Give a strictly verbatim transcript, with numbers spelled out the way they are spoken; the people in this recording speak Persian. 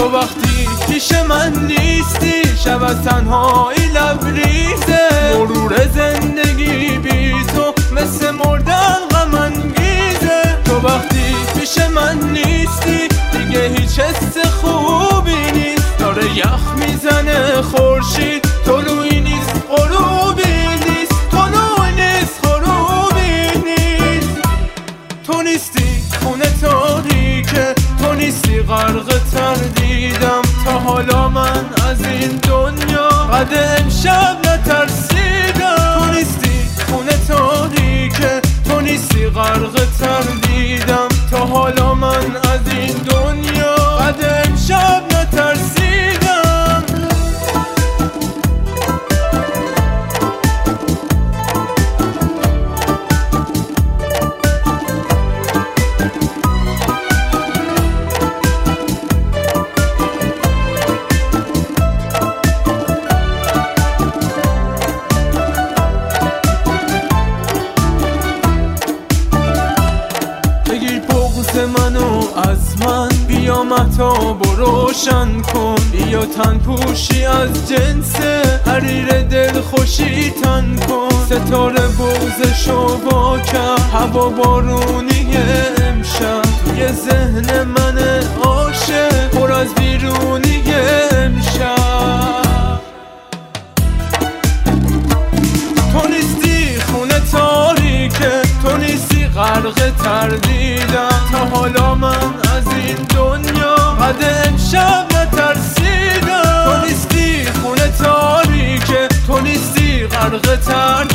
تو وقتی پیش من نیستی شب از تنهایی لبریزه. مرور زندگی بی تو مثل مردن غم انگیزه. تو وقتی پیش من نیستی دیگه هیچ حس خوبی نیست. داره یخ میزنه خورشید، طلوعی نیست غروبی نیست، طلوعی نیست غروبی نیست. تو نیستی خونه تاریکه، تو نیستی غرق تردیدم. تا حالا من از این دنیا قد امشب نترسیدم. تو نیستی خونه تاریکه، تو نیستی غرق تردیدم. تا حالا من از این دنیا قد امشب نترسیدم. منو از من بیا مهتاب و روشن کن. بیا تن پوشی از جنس حریر دل خوشی تن کن. ستاره بغضشو وا کرد، هوا بارونی امشب. توی ذهن من عاشق پر از بیرونی امشب. تو نیستی خونه تاریکه، تو نیستی غرق تردیدم. تا حالا من از این دنیا قد امشب نترسیدم. تو نیستی خونه تاریکه، تو نیستی غرق تردیدم.